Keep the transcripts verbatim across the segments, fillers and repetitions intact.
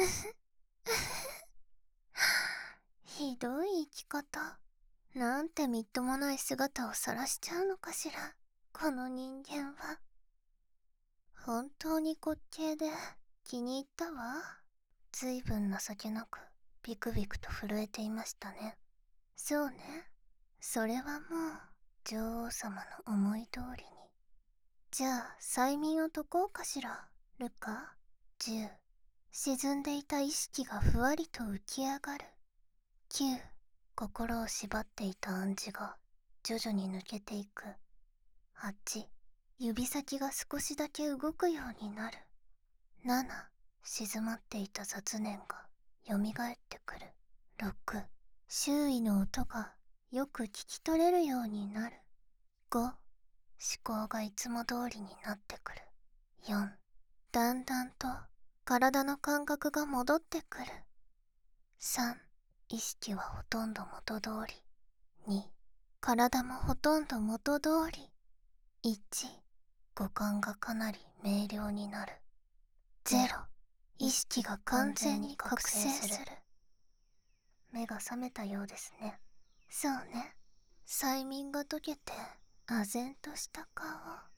ひどい生き方。なんてみっともない姿を晒しちゃうのかしら、この人間は。本当に滑稽で気に入ったわ。ずいぶん情けなくビクビクと震えていましたね。そうね、それはもう女王様の思い通りに。じゃあ催眠を解こうかしら、ルカ。じゅう。沈んでいた意識がふわりと浮き上がる。きゅう。心を縛っていた暗示が徐々に抜けていく。はち。指先が少しだけ動くようになる。なな。静まっていた雑念が蘇ってくる。ろく。周囲の音がよく聞き取れるようになる。ご。思考がいつも通りになってくる。よん。だんだんと体の感覚が戻ってくる。さん。意識はほとんど元通り。に。体もほとんど元通り。いち。五感がかなり明瞭になる。ゼロ。意識が完全に覚醒する。目が覚めたようですね。そうね。催眠が解けて、唖然とした顔。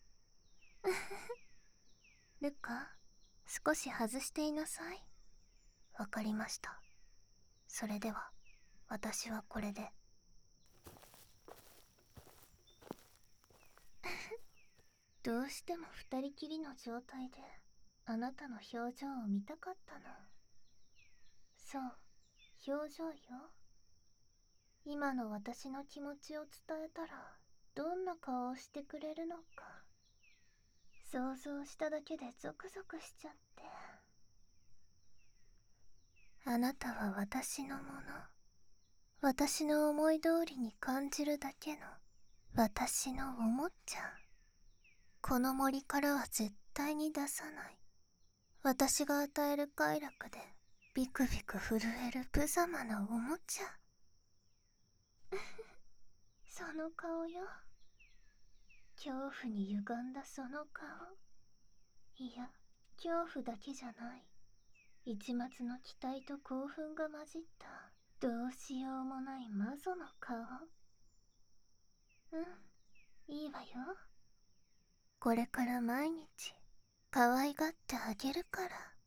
ルカ、少し外していなさい。わかりました。それでは、私はこれで。どうしても二人きりの状態で、あなたの表情を見たかったの。そう、表情よ。今の私の気持ちを伝えたら、どんな顔をしてくれるのか。想像しただけでゾクゾクしちゃって。あなたは私のもの。私の思い通りに感じるだけの私のおもちゃ。この森からは絶対に出さない。私が与える快楽でビクビク震える無様なおもちゃ。その顔よ。恐怖に歪んだその顔。いや、恐怖だけじゃない。一末の期待と興奮が混じったどうしようもない魔女の顔。うん、いいわよ。これから毎日可愛がってあげるから。